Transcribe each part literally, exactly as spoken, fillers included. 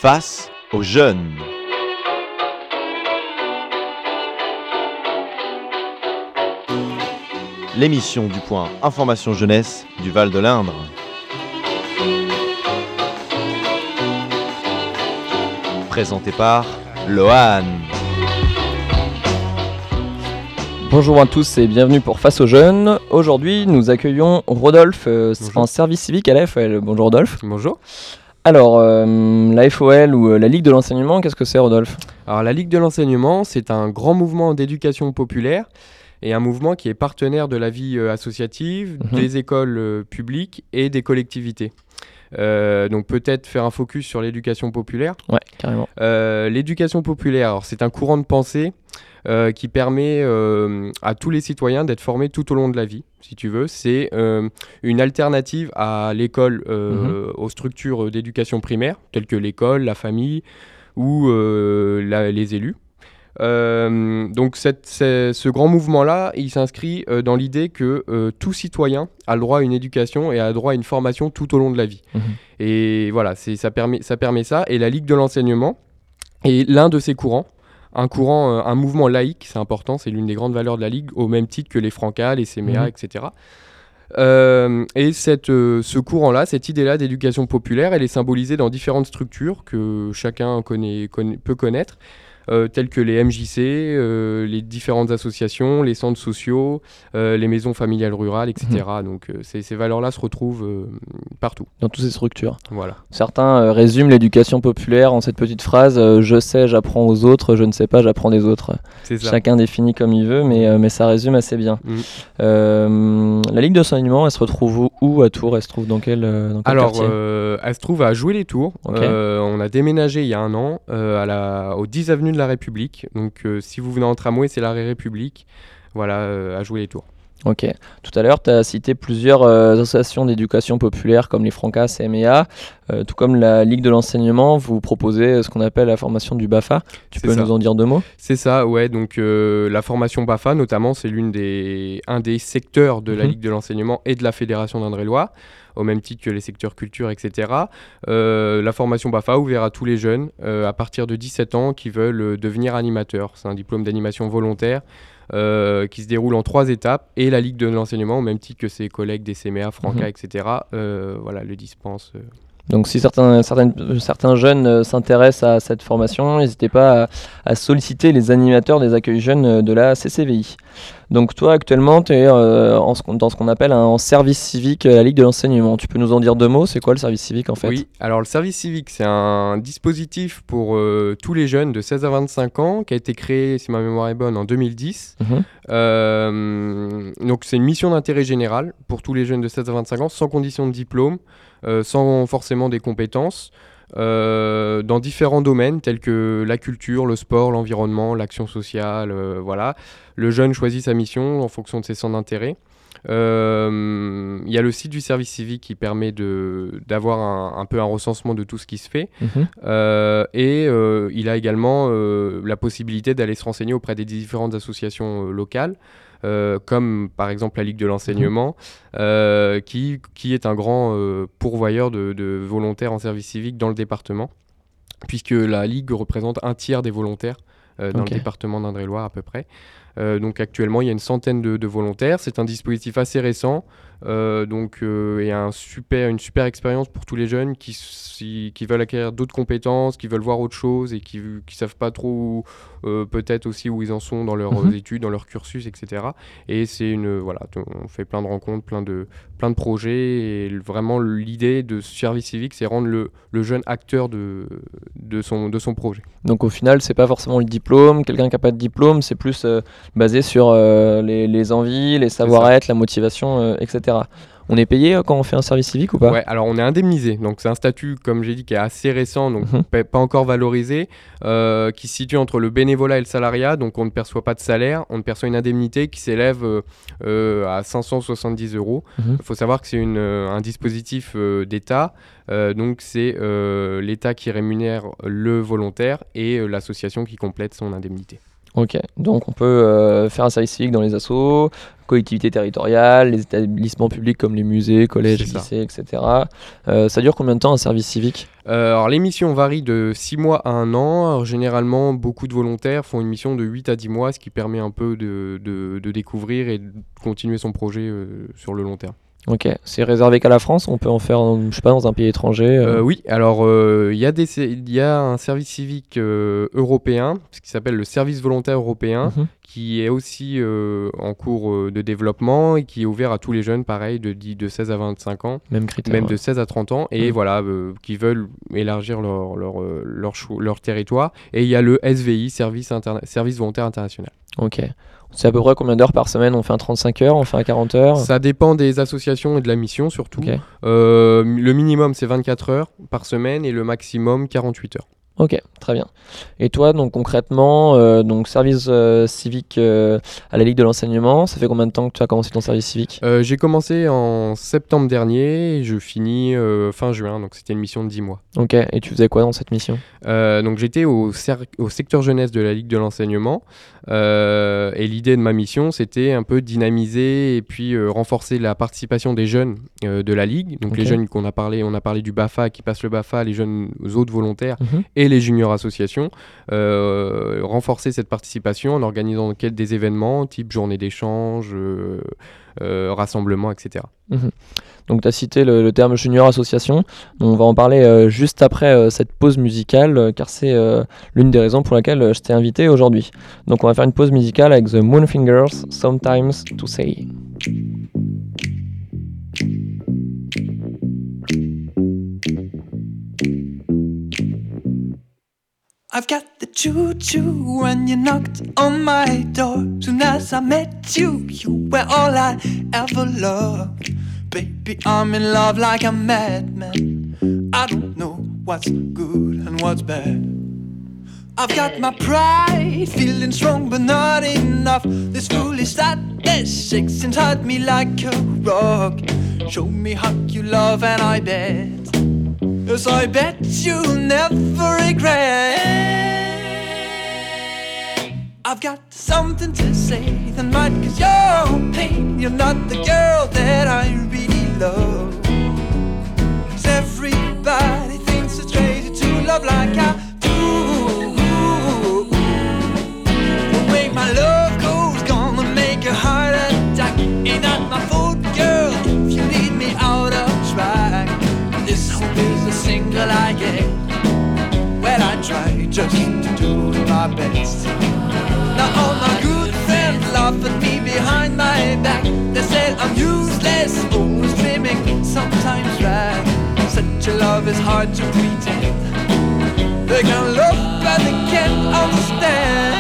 Face aux jeunes. L'émission du point Information Jeunesse du Val de l'Indre. Présentée par Lohan. Bonjour à tous et bienvenue pour Face aux jeunes. Aujourd'hui, nous accueillons Rodolphe euh, en service civique à la F O L. Bonjour Rodolphe. Bonjour. Alors, euh, la F O L ou euh, la Ligue de l'enseignement, qu'est-ce que c'est Rodolphe ? Alors la Ligue de l'enseignement, c'est un grand mouvement d'éducation populaire et un mouvement qui est partenaire de la vie euh, associative, Mhm. des écoles euh, publiques et des collectivités. Euh, donc peut-être faire un focus sur l'éducation populaire. Ouais, carrément. Euh, l'éducation populaire, alors, c'est un courant de pensée euh, qui permet euh, à tous les citoyens d'être formés tout au long de la vie, si tu veux. C'est euh, une alternative à l'école, euh, aux structures d'éducation primaire, telles que l'école, la famille ou euh, la- les élus. Euh, donc cette- c'est- ce grand mouvement-là, il s'inscrit euh, dans l'idée que euh, tout citoyen a le droit à une éducation et a le droit à une formation tout au long de la vie. Mhm. Et voilà, c'est, ça, permet, ça permet ça. Et la Ligue de l'enseignement est l'un de ces courants. Un courant, euh, un mouvement laïque, c'est important, c'est l'une des grandes valeurs de la Ligue, au même titre que les Francas, les C M E A, Mhm. et cetera. Euh, et cette, euh, ce courant-là, cette idée-là d'éducation populaire, elle est symbolisée dans différentes structures que chacun connaît, connaît- peut connaître, euh, telles que les M J C, euh, les différentes associations, les centres sociaux, euh, les maisons familiales rurales, et cetera. Donc euh, ces, ces valeurs-là se retrouvent euh, partout. Dans toutes ces structures. Voilà. Certains euh, résument l'éducation populaire en cette petite phrase euh, « Je sais, j'apprends aux autres, je ne sais pas, j'apprends des autres ». C'est ça. Chacun définit comme il veut, mais, euh, mais ça résume assez bien. Mm. Euh, la Ligue d'enseignement, elle se retrouve où, où à Tours ? Elle se trouve dans quel, euh, dans quel Alors, quartier ? euh, elle se trouve à Jouer-les-Tours. Ok. Euh, on a déménagé il y a un an euh, à la, au dix avenue de la République. Donc, euh, si vous venez en tramway, c'est l'arrêt République. Voilà, euh, à Jouer-les-Tours. Ok. Tout à l'heure, tu as cité plusieurs euh, associations d'éducation populaire comme les Francas, C M E A, euh, tout comme la Ligue de l'enseignement. Vous proposez ce qu'on appelle la formation du BAFA. Tu C'est peux ça. nous en dire deux mots ? C'est ça, ouais. Donc, euh, la formation BAFA, notamment, c'est l'une des, un des secteurs de la Mhm. Ligue de l'enseignement et de la Fédération d'Indre-et-Loire, au même titre que les secteurs culture, et cetera. Euh, la formation BAFA ouvert à tous les jeunes euh, à partir de dix-sept ans qui veulent euh, devenir animateurs. C'est un diplôme d'animation volontaire euh, qui se déroule en trois étapes, et la Ligue de l'enseignement, au même titre que ses collègues des C M E A, Franca, Mhm. et cetera, euh, voilà, le dispense. euh. Donc si certains, certaines, euh, certains jeunes euh, s'intéressent à cette formation, n'hésitez pas à, à solliciter les animateurs des accueils jeunes euh, de la C C V I. Donc toi actuellement tu es euh, en ce qu'on- dans ce qu'on appelle un en service civique à la Ligue de l'enseignement. Tu peux nous en dire deux mots ? C'est quoi le service civique en fait ? Oui, alors le service civique, c'est un dispositif pour euh, tous les jeunes de seize à vingt-cinq ans qui a été créé, si ma mémoire est bonne, en deux mille dix. Mhm. Euh, donc c'est une mission d'intérêt général pour tous les jeunes de seize à vingt-cinq ans, sans condition de diplôme, euh, sans forcément des compétences, euh, dans différents domaines tels que la culture, le sport, l'environnement, l'action sociale, euh, voilà. Le jeune choisit sa mission en fonction de ses centres d'intérêt. Euh, Il y a le site du service civique qui permet de, d'avoir un, un peu un recensement de tout ce qui se fait. Mhm. Euh, et euh, il a également euh, la possibilité d'aller se renseigner auprès des différentes associations euh, locales, euh, comme par exemple la Ligue de l'enseignement, euh, qui, qui est un grand euh, pourvoyeur de, de volontaires en service civique dans le département, puisque la Ligue représente un tiers des volontaires euh, dans Ok. le département d'Indre-et-Loire à peu près. Euh, donc actuellement, il y a une centaine de, de volontaires. C'est un dispositif assez récent, euh, donc euh, et un super, une super expérience pour tous les jeunes qui, si- qui veulent acquérir d'autres compétences, qui veulent voir autre chose et qui ne savent pas trop où, euh, peut-être aussi où ils en sont dans leurs Mhm. euh, études, dans leur cursus, et cetera. Et c'est une voilà, t- on fait plein de rencontres, plein de plein de projets. Et l- vraiment l'idée de ce service civique, c'est rendre le, le jeune acteur de de son de son projet. Donc au final, c'est pas forcément le diplôme. Quelqu'un qui n'a pas de diplôme, c'est plus euh, basé sur euh, les, les envies, les savoir-être, la motivation, euh, et cetera. On est payé euh, quand on fait un service civique ou pas ? Ouais, alors on est indemnisé, donc c'est un statut, comme j'ai dit, qui est assez récent, donc Mhm. pa- pas encore valorisé, euh, qui se situe entre le bénévolat et le salariat, donc on ne perçoit pas de salaire, on ne perçoit une indemnité qui s'élève euh, euh, à cinq cent soixante-dix euros. Mhm. Il faut savoir que c'est une, euh, un dispositif euh, d'État, euh, donc c'est euh, l'État qui rémunère le volontaire et euh, l'association qui complète son indemnité. Ok, donc on peut euh, faire un service civique dans les assos, collectivités territoriales, les établissements publics comme les musées, collèges, C'est ça. lycées, et cetera. Euh, ça dure combien de temps un service civique ? Euh, alors les missions varient de six mois à un an. Alors, généralement, beaucoup de volontaires font une mission de huit à dix mois, ce qui permet un peu de, de, de découvrir et de continuer son projet euh, sur le long terme. Ok, c'est réservé qu'à la France, on peut en faire, je sais pas, dans un pays étranger euh... Euh, oui, alors il euh, y, y a un service civique euh, européen, ce qui s'appelle le service volontaire européen, Mhm. qui est aussi euh, en cours euh, de développement et qui est ouvert à tous les jeunes, pareil, de, de seize à vingt-cinq ans, Même critère. même ouais. de seize à trente ans, et Mhm. voilà, euh, qui veulent élargir leur, leur, euh, leur, chou- leur territoire. Et il y a le S V I, service, interna- service volontaire international. Ok. C'est à peu près combien d'heures par semaine ? On fait un trente-cinq heures, on fait un quarante heures ? Ça dépend des associations et de la mission surtout. Ok. Euh, le minimum c'est vingt-quatre heures par semaine et le maximum quarante-huit heures. Ok, très bien. Et toi, donc concrètement, euh, donc service euh, civique euh, à la Ligue de l'enseignement, ça fait combien de temps que tu as commencé ton service civique ? Euh, j'ai commencé en septembre dernier et je finis euh, fin juin, donc c'était une mission de dix mois. Ok, et tu faisais quoi dans cette mission ? Euh, donc j'étais au, cer- au secteur jeunesse de la Ligue de l'enseignement euh, et l'idée de ma mission c'était un peu dynamiser et puis euh, renforcer la participation des jeunes euh, de la Ligue, donc Ok. les jeunes qu'on a parlé, on a parlé du BAFA qui passe le BAFA, les jeunes autres volontaires Mhm. et les juniors associations, euh, renforcer cette participation en organisant quel- des événements type journée d'échange, euh, euh, rassemblement, et cetera. Donc tu as cité le, le terme junior association, donc on va en parler euh, juste après euh, cette pause musicale, euh, car c'est euh, l'une des raisons pour laquelle euh, je t'ai invité aujourd'hui. Donc on va faire une pause musicale avec The Moonfingers, Sometimes to Say. I've got the choo-choo when you knocked on my door. Soon as I met you, you were all I ever loved. Baby, I'm in love like a madman. I don't know what's good and what's bad. I've got my pride, feeling strong but not enough. This foolish sadness shakes inside me like a rock. Show me how you love and I bet, yes, I bet you'll never regret. I've got something to say that might cause your pain. You're not the girl that I really love. 'Cause everybody thinks it's crazy to love like I do. The way my love goes, gonna make your heart attack. Ain't that my fault, girl, if you lead me out of track. This hope is a single I get. Well, I try just to do my best. Now all my good friends laugh at me behind my back. They said I'm useless, always dreaming, sometimes right. Such a love is hard to pretend. They can love but they can't understand.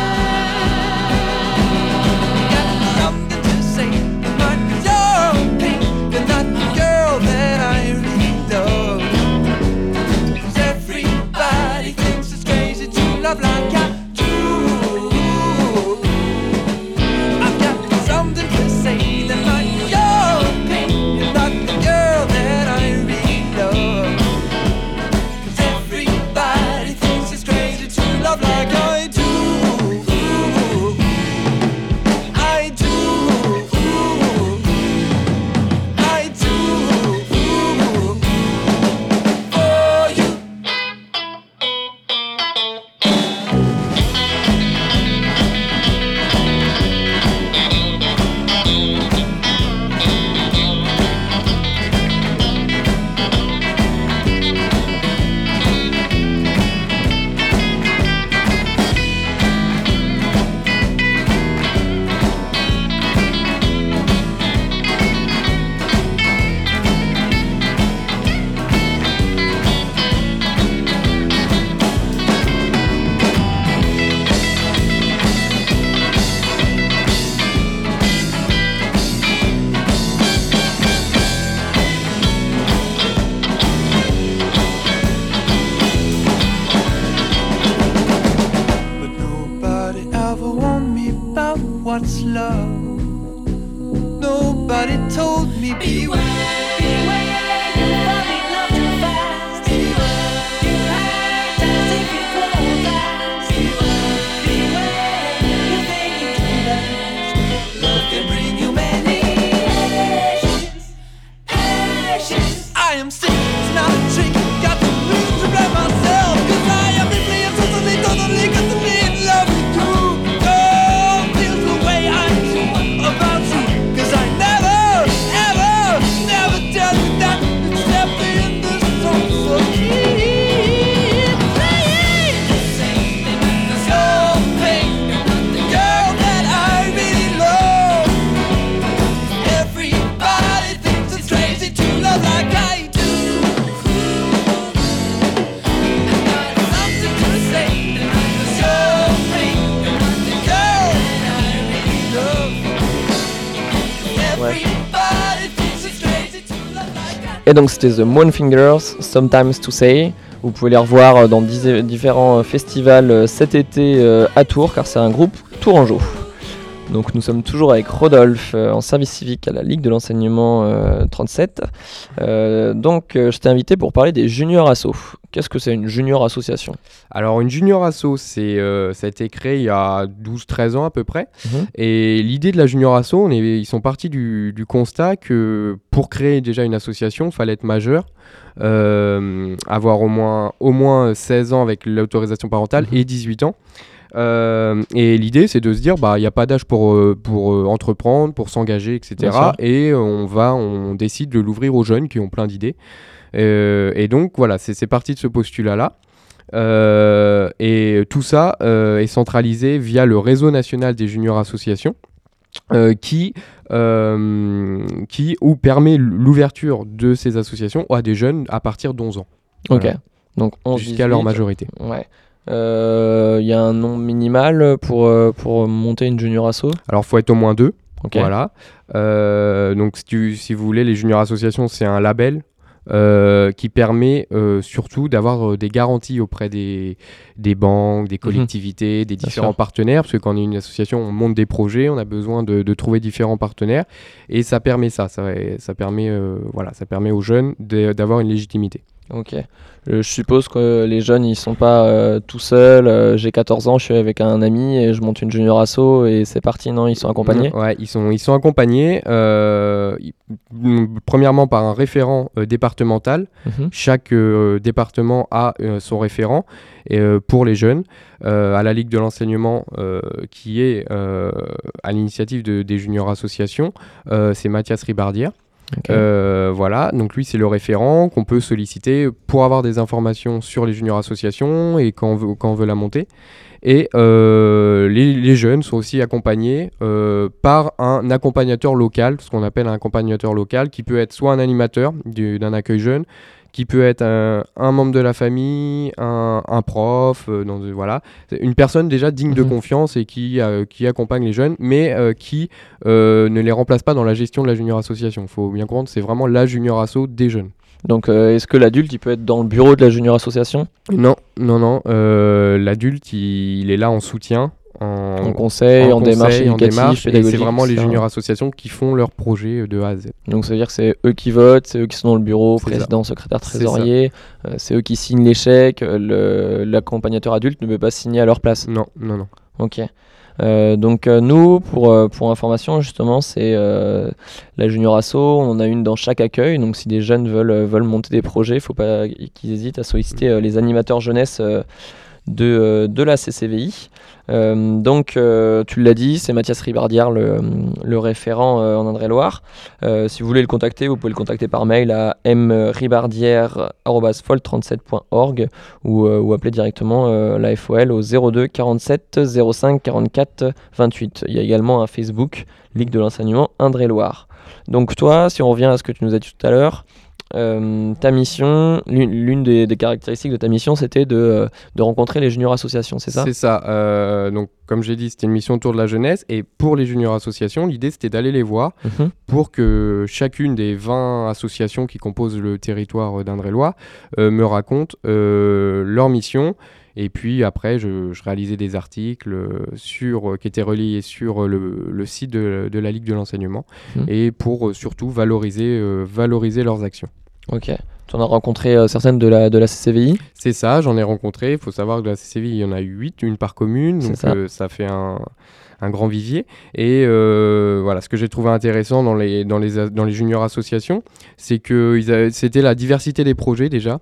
Got something to say, you might be your pain. You're not the girl that I really love. 'Cause everybody thinks it's crazy to love like I do. I've got something to say that might be your pain. You're not the girl that I really love. 'Cause everybody thinks it's crazy to love like I do. I do. I do. For you. But nobody ever warned me about what's love. Nobody told me beware. Beware, you fall in love too fast. Beware, you act as if you grow fast. Beware, you think you can last. Love can bring you I am sick, it's not a trick. Got the reason to blame myself, cause I am deeply and totally, totally, totally in love with you. Oh, feels the way I feel about you, cause I never, ever, never tell you that, except in the song. So keep playing, cause you're pain, the girl that I really love. Everybody thinks it's crazy to love like I do. I got something to say, cause you're pain, the girl that I really love. Everybody thinks it's crazy to love like I do. Et donc c'était The Moon Fingers, Sometimes to Say. Vous pouvez les revoir euh, dans dix- différents euh, festivals euh, cet été euh, à Tours, car c'est un groupe tourangeau. Donc nous sommes toujours avec Rodolphe euh, en service civique à la Ligue de l'enseignement euh, trente-sept. Euh, donc euh, je t'ai invité pour parler des juniors assos. Qu'est-ce que c'est une junior association ? Alors une junior asso, c'est, euh, ça a été créé il y a douze treize ans à peu près. Mhm. Et l'idée de la junior asso, on est, ils sont partis du, du constat que pour créer déjà une association, il fallait être majeur, euh, avoir au moins, au moins seize ans avec l'autorisation parentale Mhm. et dix-huit ans. Euh, et l'idée, c'est de se dire, bah, il n'y a pas d'âge pour, euh, pour euh, entreprendre, pour s'engager, Bien et cetera. sûr. Et on va, on décide de l'ouvrir aux jeunes qui ont plein d'idées. Euh, et donc, voilà, c'est, c'est parti de ce postulat-là. Euh, et tout ça euh, est centralisé via le réseau national des juniors associations, euh, qui, euh, qui ou permet l'ouverture de ces associations à des jeunes à partir d'onze ans, Ok. Voilà. Donc onze jusqu'à leur dix-huit. majorité. Ouais. Euh, Il y a un nombre minimal pour, euh, pour monter une junior asso ? Alors, il faut être au moins deux. Ok. Voilà. Euh, donc, si, tu- si vous voulez, les juniors associations, c'est un label euh, qui permet euh, surtout d'avoir euh, des garanties auprès des, des banques, des collectivités, des Bien différents sûr. partenaires. Parce que quand on est une association, on monte des projets, on a besoin de, de trouver différents partenaires. Et ça permet ça. Ça, ça, permet, euh, voilà, ça permet aux jeunes de- d'avoir une légitimité. Ok. Euh, je suppose que les jeunes, ils sont pas euh, tout seuls. euh, j'ai quatorze ans, je suis avec un ami et je monte une junior asso et c'est parti. Non, ils sont accompagnés. Ouais, ils sont, ils sont accompagnés, euh, ils- mm, premièrement par un référent euh, départemental. Mhm. Chaque euh, département a euh, son référent et, euh, pour les jeunes. Euh, à la Ligue de l'enseignement, euh, qui est euh, à l'initiative de- des juniors associations, euh, c'est Mathias Ribardière. Ok. Euh, voilà, donc lui c'est le référent qu'on peut solliciter pour avoir des informations sur les juniors associations et quand on veut, quand on veut la monter. Et euh, les, les jeunes sont aussi accompagnés euh, par un accompagnateur local, ce qu'on appelle un accompagnateur local, qui peut être soit un animateur du- d'un accueil jeune, qui peut être un, un membre de la famille, un, un prof, euh, dans, voilà. C'est une personne déjà digne de Mhm. confiance et qui, euh, qui accompagne les jeunes, mais euh, qui euh, ne les remplace pas dans la gestion de la junior association. Il faut bien comprendre, c'est vraiment la junior asso des jeunes. Donc, euh, est-ce que l'adulte, il peut être dans le bureau de la junior association Non, non, non. euh, l'adulte, il, il est là en soutien, en, en conseil, en, conseil, démarche en éducative, démarche, et pédagogique, c'est vraiment les et cetera. juniors associations qui font leur projet de A à Z. Donc ça veut dire que c'est eux qui votent, c'est eux qui sont dans le bureau, C'est ça. président, secrétaire, C'est trésorier, euh, c'est eux qui signent les chèques, euh, le- l'accompagnateur adulte ne peut pas signer à leur place. Non, non, non. Ok. Euh, donc euh, nous, pour, euh, pour information, justement, c'est euh, la Junior Asso, on en a une dans chaque accueil, donc si des jeunes veulent, euh, veulent monter des projets, il ne faut pas qu'ils hésitent à solliciter euh, les animateurs jeunesse euh, de, euh, de la C C V I. Euh, donc euh, tu l'as dit, c'est Mathias Ribardière, le, le référent euh, en Indre-et-Loire. Euh, si vous voulez le contacter, vous pouvez le contacter par mail à m ribardière arobase fold trente-sept point org ou, euh, ou appeler directement euh, la F O L au zéro deux quarante-sept zéro cinq quarante-quatre vingt-huit. Il y a également un Facebook, Ligue de l'enseignement Indre-et-Loire. Donc toi, si on revient à ce que tu nous as dit tout à l'heure, Euh, ta mission, l'une, l'une des, des caractéristiques de ta mission, c'était de, euh, de rencontrer les juniors associations, c'est ça ? C'est ça. Euh, donc, comme j'ai dit, c'était une mission autour de la jeunesse. Et pour les juniors associations, l'idée, c'était d'aller les voir Mhm. pour que chacune des vingt associations qui composent le territoire d'Indre-et-Loire euh, me raconte euh, leur mission. Et puis après, je, je réalisais des articles euh, sur, euh, qui étaient reliés sur euh, le, le site de, de la Ligue de l'enseignement Mhm. et pour euh, surtout valoriser, euh, valoriser leurs actions. Ok. Tu en as rencontré euh, certaines de la, de la C C V I. C'est ça, j'en ai rencontré. Il faut savoir que de la C C V I, il y en a eu huit, une par commune. C'est Donc ça. euh, ça fait un, un grand vivier. Et euh, voilà, ce que j'ai trouvé intéressant dans les, dans les, a- dans les juniors associations, c'est que ils avaient- c'était la diversité des projets déjà.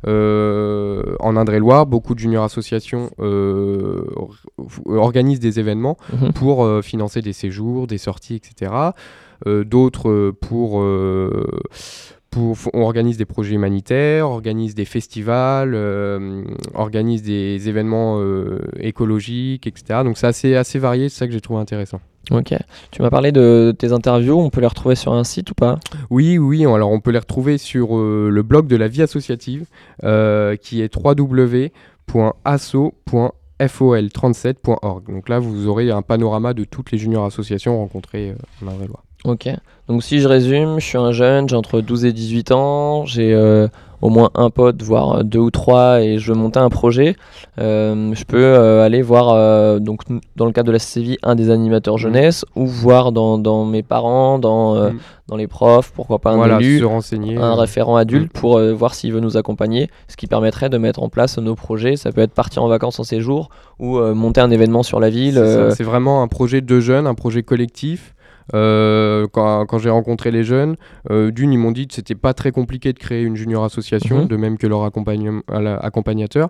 Euh, en Indre-et-Loire, beaucoup de juniors associations euh, or- organisent des événements Mhm. pour euh, financer des séjours, des sorties, et cetera. Euh, D'autres euh, pour... euh, pour, on organise des projets humanitaires, organise des festivals, euh, organise des événements euh, écologiques, et cetera. Donc c'est assez, assez varié, c'est ça que j'ai trouvé intéressant. Ok. Tu m'as parlé de tes interviews, on peut les retrouver sur un site ou pas? Oui, oui, alors on peut les retrouver sur euh, le blog de la vie associative euh, qui est w w w point asso point fol trente-sept point org. Donc là, vous aurez un panorama de toutes les juniors associations rencontrées euh, en Indre-et-Loire. Ok. Donc si je résume, je suis un jeune, j'ai entre douze et dix-huit ans, j'ai euh, au moins un pote, voire deux ou trois, et je veux monter un projet. Euh, je peux euh, aller voir, euh, donc, n- dans le cadre de la C C V I, un des animateurs jeunesse, ou voir dans, dans mes parents, dans, euh, Mm. dans les profs, pourquoi pas un Voilà, élu, se renseigner. un euh, référent adulte pour euh, voir s'il veut nous accompagner, ce qui permettrait de mettre en place nos projets. Ça peut être partir en vacances en séjour ou euh, monter un événement sur la ville. C'est ça, euh, c'est vraiment un projet de jeunes, un projet collectif. Euh, quand quand j'ai rencontré les jeunes, euh, d'une, ils m'ont dit que c'était pas très compliqué de créer une junior association, Mhm. de même que leur accompagnem- à la- accompagnateur.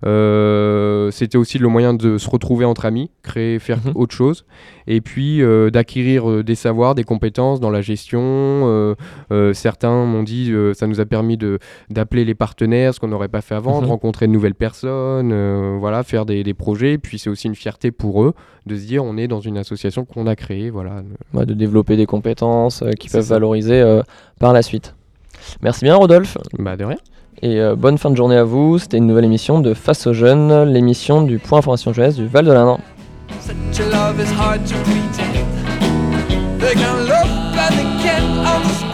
Euh, c'était aussi le moyen de se retrouver entre amis, créer, faire Mhm. autre chose, et puis euh, d'acquérir euh, des savoirs, des compétences dans la gestion. Euh, euh, certains m'ont dit euh, ça nous a permis de d'appeler les partenaires, ce qu'on n'aurait pas fait avant, Mhm. de rencontrer de nouvelles personnes, euh, voilà, faire des, des projets. Puis c'est aussi une fierté pour eux de se dire on est dans une association qu'on a créée, voilà. bah, de développer des compétences euh, qui C'est peuvent ça. valoriser euh, par la suite. Merci bien Rodolphe, Bah de rien. et euh, bonne fin de journée à vous. C'était une nouvelle émission de Face aux Jeunes, l'émission du Point Information Jeunesse du Val de l'Indre. Such a love is hard to pretend. They can look but they can't understand.